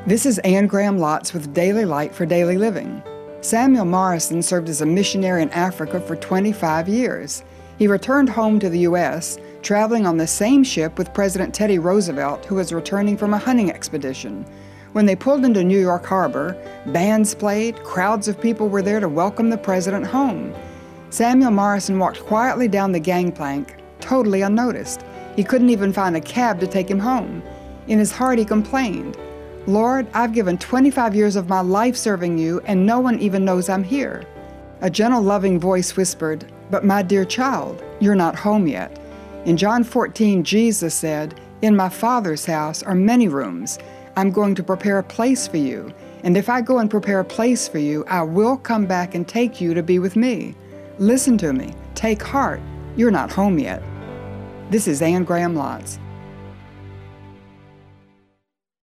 This is Anne Graham Lotz with Daily Light for Daily Living. Samuel Morrison served as a missionary in Africa for 25 years. He returned home to the U.S., traveling on the same ship with President Teddy Roosevelt, who was returning from a hunting expedition. When they pulled into New York Harbor, bands played, crowds of people were there to welcome the president home. Samuel Morrison walked quietly down the gangplank, totally unnoticed. He couldn't even find a cab to take him home. In his heart, he complained, "Lord, I've given 25 years of my life serving you, and no one even knows I'm here." A gentle, loving voice whispered, "But my dear child, you're not home yet." In John 14, Jesus said, "In my Father's house are many rooms. I'm going to prepare a place for you. And if I go and prepare a place for you, I will come back and take you to be with me." Listen to me. Take heart. You're not home yet. This is Anne Graham Lotz.